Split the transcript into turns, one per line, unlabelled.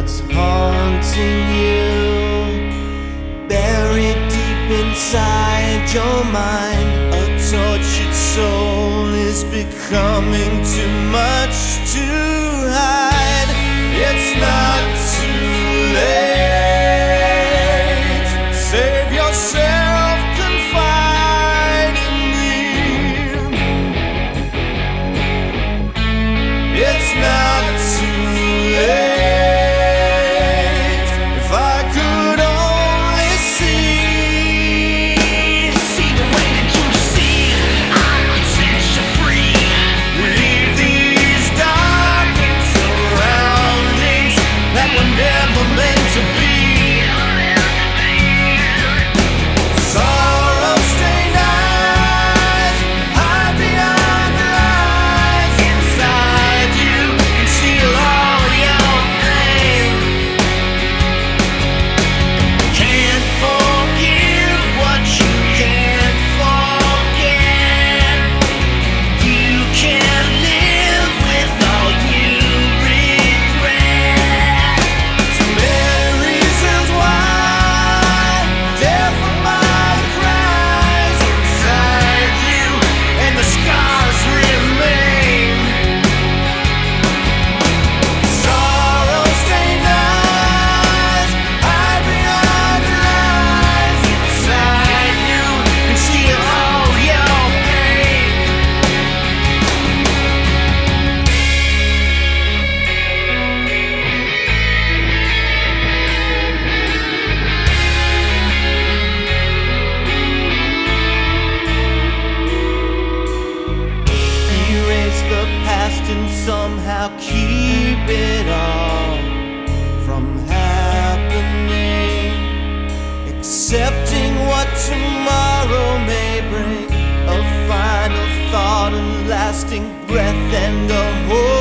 that's haunting you, buried deep inside your mind. A tortured soul is becoming too much to hide. It's not too late. Save yourself, confide in me. It's not too late. If I could only see the way that you see, I would set you free. Leave these darkened surroundings that were never meant to be. Sorrow-stained eyes hide behind the lies inside you. Conceal all your pain. Can't forgive what you can't forget. You can't live with all you regret. Too many reasons why, death from my cries inside you, and the scars remain. Sorrow-stained eyes hide behind the lies inside you. Conceal all your pain. Erase the past and somehow keep it all from happening. Accepting what tomorrow may bring. A final thought, a lasting breath, and a hope.